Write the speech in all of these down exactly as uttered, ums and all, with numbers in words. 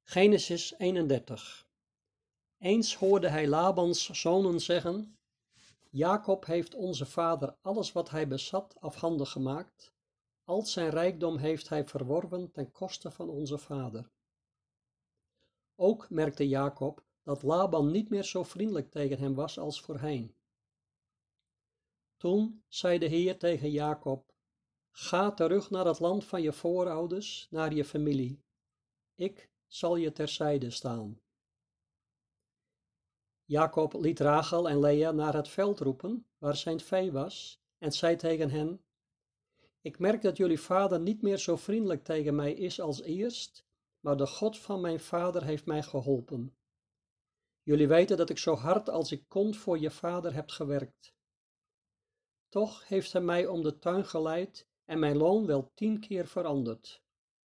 Genesis eenendertig. Eens hoorde hij Labans zonen zeggen: Jacob heeft onze vader alles wat hij bezat afhandig gemaakt. Al zijn rijkdom heeft hij verworven ten koste van onze vader. Ook merkte Jacob dat Laban niet meer zo vriendelijk tegen hem was als voorheen. Toen zei de Heer tegen Jacob: Ga terug naar het land van je voorouders, naar je familie. Ik zal je terzijde staan. Jacob liet Rachel en Lea naar het veld roepen, waar zijn vee was, en zei tegen hen: Ik merk dat jullie vader niet meer zo vriendelijk tegen mij is als eerst, maar de God van mijn vader heeft mij geholpen. Jullie weten dat ik zo hard als ik kon voor je vader heb gewerkt. Toch heeft hij mij om de tuin geleid en mijn loon wel tien keer veranderd.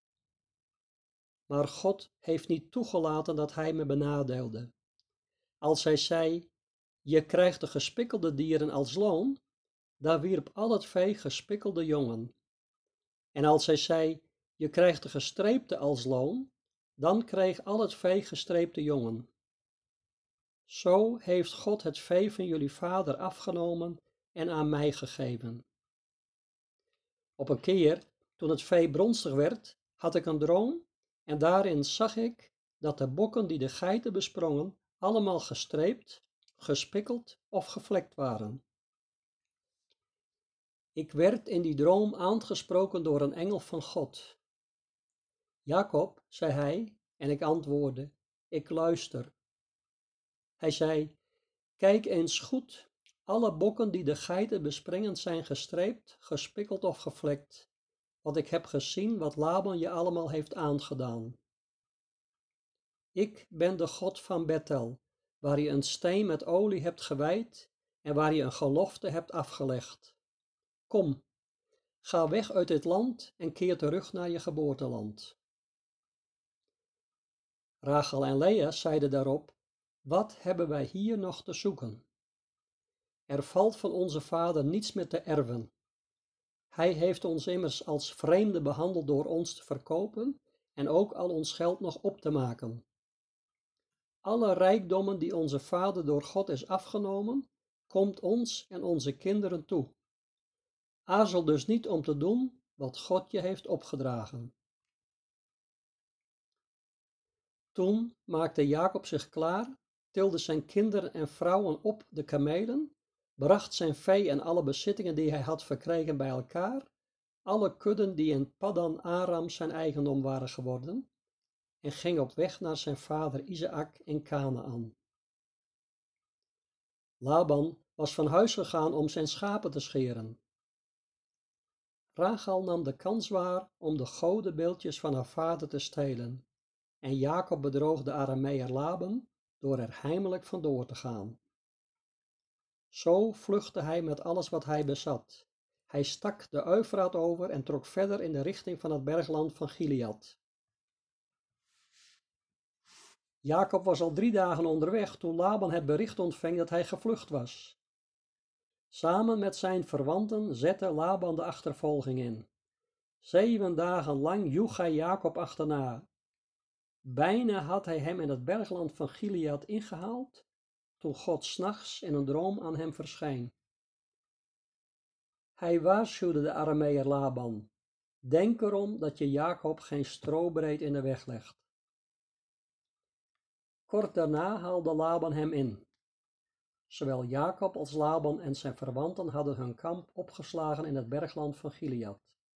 Maar God heeft niet toegelaten dat hij me benadeelde. Als hij zei: Je krijgt de gespikkelde dieren als loon, daar wierp al het vee gespikkelde jongen. En als hij zei: Je krijgt de gestreepte als loon, dan kreeg al het vee gestreepte jongen. Zo heeft God het vee van jullie vader afgenomen en aan mij gegeven. Op een keer, toen het vee bronstig werd, had ik een droom en daarin zag ik dat de bokken die de geiten besprongen allemaal gestreept, gespikkeld of gevlekt waren. Ik werd in die droom aangesproken door een engel van God. Jacob, zei hij, en ik antwoordde: Ik luister. Hij zei: Kijk eens goed, alle bokken die de geiten bespringen zijn gestreept, gespikkeld of gevlekt, want ik heb gezien wat Laban je allemaal heeft aangedaan. Ik ben de God van Bethel, waar je een steen met olie hebt gewijd en waar je een gelofte hebt afgelegd. Kom, ga weg uit dit land en keer terug naar je geboorteland. Rachel en Lea zeiden daarop: Wat hebben wij hier nog te zoeken? Er valt van onze vader niets meer te erven. Hij heeft ons immers als vreemden behandeld door ons te verkopen en ook al ons geld nog op te maken. Alle rijkdommen die onze vader door God is afgenomen, komt ons en onze kinderen toe. Aarzel dus niet om te doen wat God je heeft opgedragen. Toen maakte Jacob zich klaar, tilde zijn kinderen en vrouwen op de kamelen, bracht zijn vee en alle bezittingen die hij had verkregen bij elkaar, alle kudden die in Paddan Aram zijn eigendom waren geworden, en ging op weg naar zijn vader Isaak in Kanaan. Laban was van huis gegaan om zijn schapen te scheren. Rachel nam de kans waar om de godenbeeldjes van haar vader te stelen, en Jacob bedroog de Arameër Laban door er heimelijk vandoor te gaan. Zo vluchtte hij met alles wat hij bezat. Hij stak de Eufraat over en trok verder in de richting van het bergland van Gilead. Jacob was al drie dagen onderweg toen Laban het bericht ontving dat hij gevlucht was. Samen met zijn verwanten zette Laban de achtervolging in. Zeven dagen lang joeg hij Jacob achterna. Bijna had hij hem in het bergland van Gilead ingehaald, toen God 's nachts in een droom aan hem verscheen. Hij waarschuwde de Arameër Laban: Denk erom dat je Jacob geen strobreed in de weg legt. Kort daarna haalde Laban hem in. Zowel Jacob als Laban en zijn verwanten hadden hun kamp opgeslagen in het bergland van Gilead.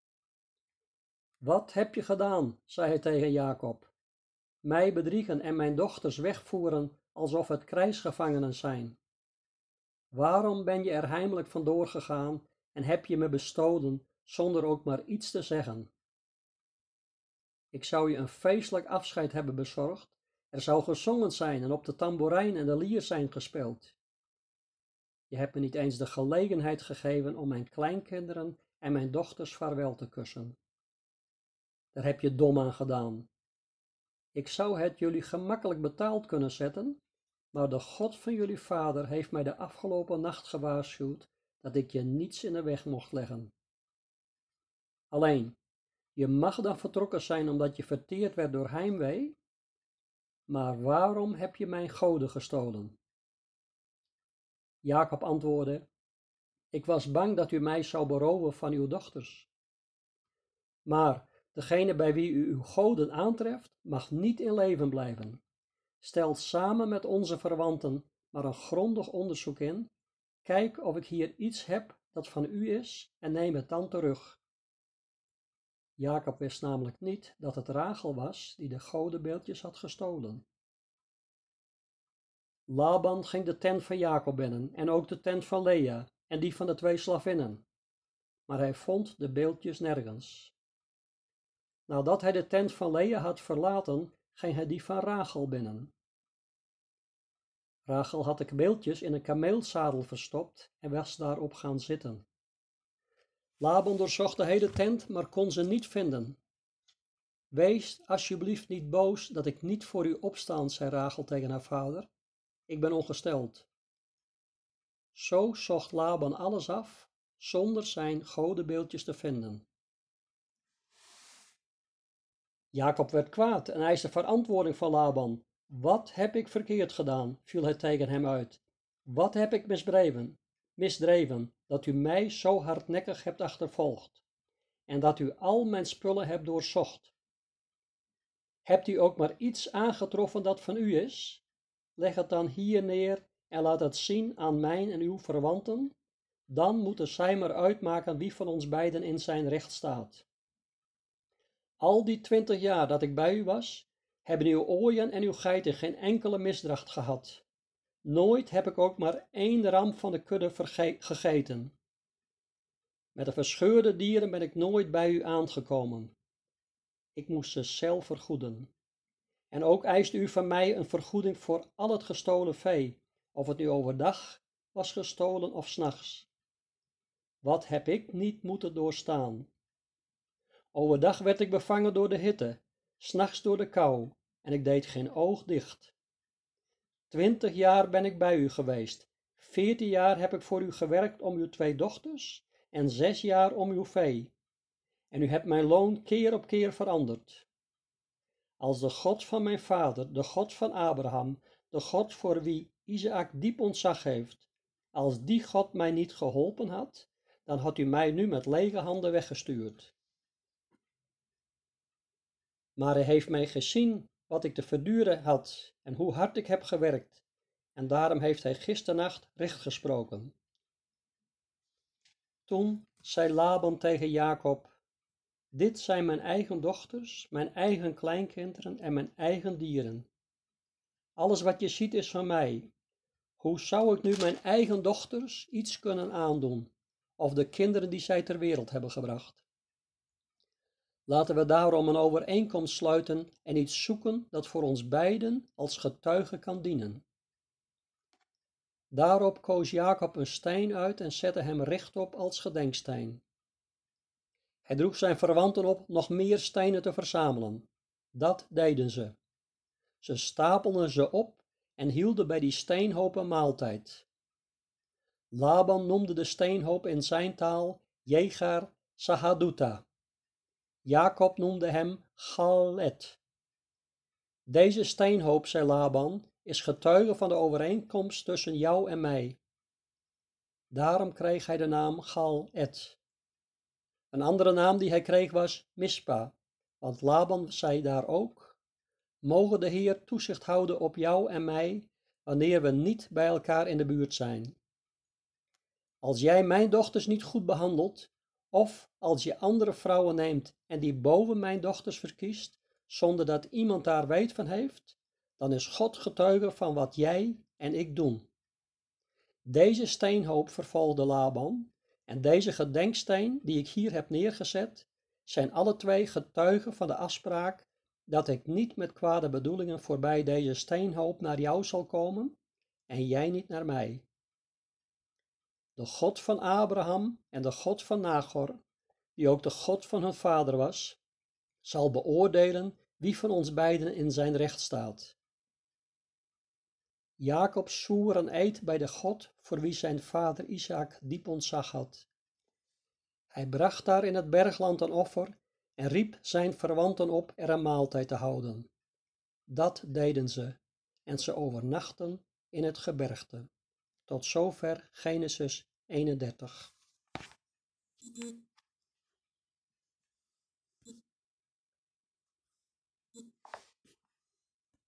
Wat heb je gedaan, zei hij tegen Jacob. Mij bedriegen en mijn dochters wegvoeren alsof het krijgsgevangenen zijn. Waarom ben je er heimelijk vandoor gegaan en heb je me bestolen zonder ook maar iets te zeggen? Ik zou je een feestelijk afscheid hebben bezorgd. Er zou gezongen zijn en op de tamboerijn en de lier zijn gespeeld. Je hebt me niet eens de gelegenheid gegeven om mijn kleinkinderen en mijn dochters vaarwel te kussen. Daar heb je dom aan gedaan. Ik zou het jullie gemakkelijk betaald kunnen zetten, maar de God van jullie vader heeft mij de afgelopen nacht gewaarschuwd dat ik je niets in de weg mocht leggen. Alleen, je mag dan vertrokken zijn omdat je verteerd werd door heimwee, maar waarom heb je mijn goden gestolen? Jacob antwoordde: Ik was bang dat u mij zou beroven van uw dochters. Maar degene bij wie u uw goden aantreft, mag niet in leven blijven. Stel samen met onze verwanten maar een grondig onderzoek in. Kijk of ik hier iets heb dat van u is en neem het dan terug. Jacob wist namelijk niet dat het Rachel was die de godenbeeldjes had gestolen. Laban ging de tent van Jacob binnen en ook de tent van Lea en die van de twee slavinnen. Maar hij vond de beeldjes nergens. Nadat hij de tent van Lea had verlaten, ging hij die van Rachel binnen. Rachel had de beeldjes in een kameelzadel verstopt en was daarop gaan zitten. Laban doorzocht de hele tent, maar kon ze niet vinden. Wees alsjeblieft niet boos dat ik niet voor u opstaan, zei Rachel tegen haar vader. Ik ben ongesteld. Zo zocht Laban alles af, zonder zijn godenbeeldjes te vinden. Jacob werd kwaad en eiste verantwoording van Laban. Wat heb ik verkeerd gedaan, viel hij tegen hem uit. Wat heb ik misdreven, misdreven, dat u mij zo hardnekkig hebt achtervolgd en dat u al mijn spullen hebt doorzocht? Hebt u ook maar iets aangetroffen dat van u is? Leg het dan hier neer en laat het zien aan mijn en uw verwanten. Dan moeten zij maar uitmaken wie van ons beiden in zijn recht staat. Al die twintig jaar dat ik bij u was, hebben uw ooien en uw geiten geen enkele misdracht gehad. Nooit heb ik ook maar één ram van de kudde gegeten. Met de verscheurde dieren ben ik nooit bij u aangekomen. Ik moest ze zelf vergoeden. En ook eist u van mij een vergoeding voor al het gestolen vee, of het nu overdag was gestolen of 's nachts. Wat heb ik niet moeten doorstaan? Overdag werd ik bevangen door de hitte, 's nachts door de kou, en ik deed geen oog dicht. Twintig jaar ben ik bij u geweest, veertien jaar heb ik voor u gewerkt om uw twee dochters, en zes jaar om uw vee. En u hebt mijn loon keer op keer veranderd. Als de God van mijn vader, de God van Abraham, de God voor wie Isaac diep ontzag heeft, als die God mij niet geholpen had, dan had u mij nu met lege handen weggestuurd. Maar hij heeft mij gezien wat ik te verduren had en hoe hard ik heb gewerkt, en daarom heeft hij gisternacht recht gesproken. Toen zei Laban tegen Jacob: Dit zijn mijn eigen dochters, mijn eigen kleinkinderen en mijn eigen dieren. Alles wat je ziet is van mij. Hoe zou ik nu mijn eigen dochters iets kunnen aandoen, of de kinderen die zij ter wereld hebben gebracht? Laten we daarom een overeenkomst sluiten en iets zoeken dat voor ons beiden als getuige kan dienen. Daarop koos Jacob een steen uit en zette hem rechtop als gedenksteen. Hij droeg zijn verwanten op nog meer stenen te verzamelen. Dat deden ze. Ze stapelden ze op en hielden bij die steenhoop een maaltijd. Laban noemde de steenhoop in zijn taal Jegar Sahaduta. Jacob noemde hem Galet. Deze steenhoop, zei Laban, is getuige van de overeenkomst tussen jou en mij. Daarom kreeg hij de naam Galet. Een andere naam die hij kreeg was Mispa, want Laban zei daar ook: Mogen de Heer toezicht houden op jou en mij, wanneer we niet bij elkaar in de buurt zijn. Als jij mijn dochters niet goed behandelt, of als je andere vrouwen neemt en die boven mijn dochters verkiest, zonder dat iemand daar weet van heeft, dan is God getuige van wat jij en ik doen. Deze steenhoop, vervolgde Laban, en deze gedenksteen die ik hier heb neergezet, zijn alle twee getuigen van de afspraak dat ik niet met kwade bedoelingen voorbij deze steenhoop naar jou zal komen en jij niet naar mij. De God van Abraham en de God van Nagor, die ook de God van hun vader was, zal beoordelen wie van ons beiden in zijn recht staat. Jacob zwoer een eed bij de God voor wie zijn vader Isaac diep ontzag had. Hij bracht daar in het bergland een offer en riep zijn verwanten op er een maaltijd te houden. Dat deden ze, en ze overnachten in het gebergte. Tot zover Genesis eenendertig.